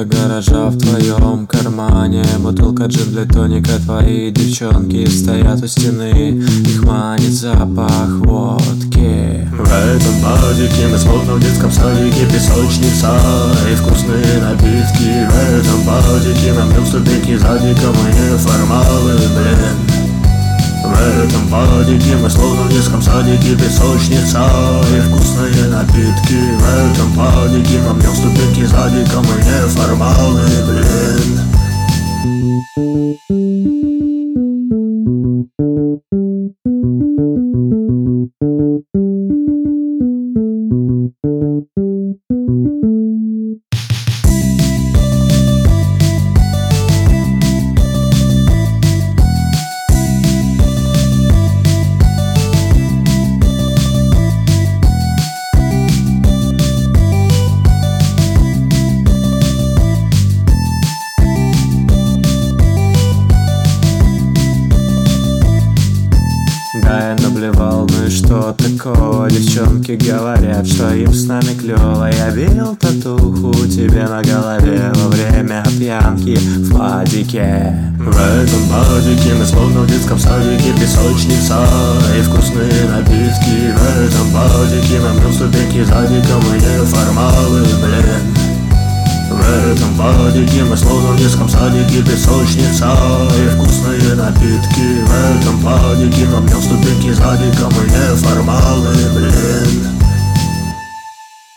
Замка гаража в твоем кармане, бутылка джин для тоника. Твои девчонки стоят у стены, их манит запах водки. В этом бадике мы словно в детском садике, песочница и вкусные напитки. В этом бадике нам бьем ступеньки сзади, мы неформалы, блин. В этом бадике мы словно в детском садике, песочница и вкусные напитки. В этом бадике нам бьем ступеньки сзади, мы неформалы, блин. Да, я наблевал, ну и что такого? Девчонки говорят, что им с нами клёво. Я бил татуху тебе на голове во время пьянки в бадике. В этом бадике мы словно в детском садике, песочница и вкусные напитки. В этом бадике нам бьем ступеньки сзади, мы неформалы, блин. В этом бадике мы словно в детском садике, песочница и вкусные напитки. В этом бадике нам бьем ступеньки сзади, мы неформалы, блин.